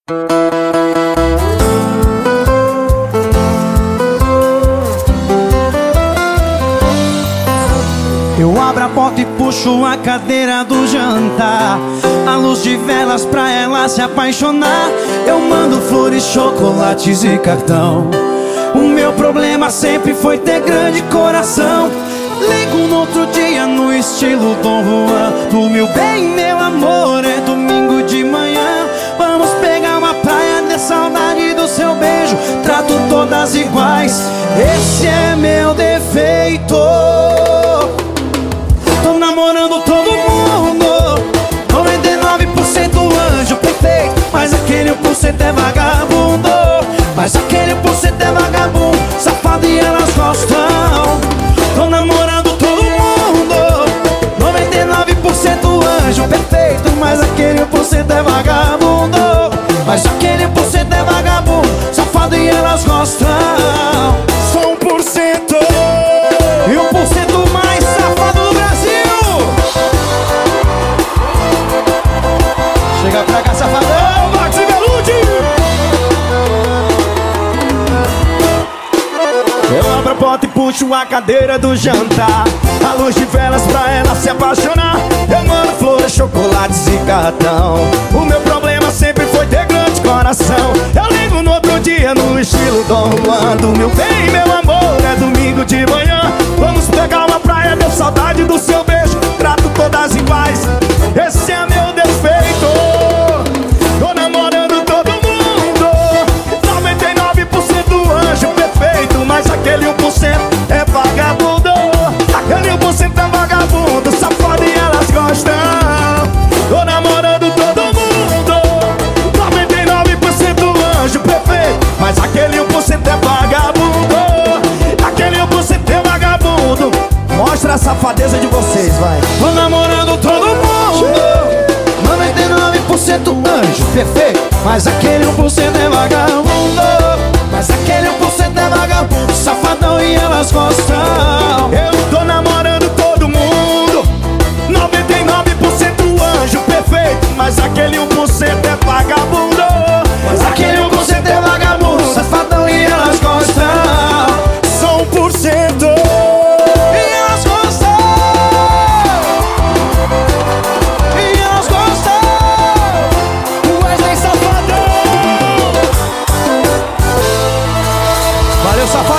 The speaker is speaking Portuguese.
Eu abro a porta e puxo a cadeira do jantar, a luz de velas pra ela se apaixonar. Eu mando flores, chocolates e cartão. O meu problema sempre foi ter grande coração. Ligo no outro dia no estilo Dom Juan. Do meu bem, meu amor, é domingo de manhã. Vamos pegar uma praia, ter saudade do seu beijo. Trato todas iguais, esse é meu defeito. Tô namorando todo mundo, 99% anjo perfeito, mas aquele 1% é vagabundo. Mas aquele 1% é vagabundo, safado e elas gostam. Tô namorando todo mundo, 99% anjo perfeito, mas aquele 1% é vagabundo. Mas aquele 1% é vagabundo, safado e elas gostam. Sou 1% e 1% mais safado do Brasil. Chega pra cá, safadão, Max e Velude. Eu abro a porta e puxo a cadeira do jantar, a luz de velas pra ela se apaixonar. Eu mando flores, chocolates e cartão. O meu problema sempre foi ter grande coração. Eu ligo no outro dia no estilo Dom Juan. Do meu bem, meu amor, é domingo de manhã. Vamos pegar uma praia, deu saudade do seu beijo. Trato todas iguais, esse é meu defeito. Tô namorando todo mundo, 99% anjo perfeito, mas aquele 1% é vagabundo. Aquele 1% é vagabundo, safado e elas gostam. Tô namorando todo mundo, 99% anjo perfeito, mas aquele 1% é vagabundo. Aquele 1% é vagabundo. Mostra a safadeza de vocês, vai. Tô namorando todo mundo, 99% anjo perfeito, mas aquele 1% é vagabundo. Mas aquele 1% é vagabundo, safadão e elas gostam. Eu tô namorando todo mundo, 99% anjo perfeito, mas aquele 1% é vagabundo. Mas aquele 1% é vagabundo, safadão e elas gostam. São 1% e elas gostam. E elas gostam. O Wesley Safadão. Valeu, safadão.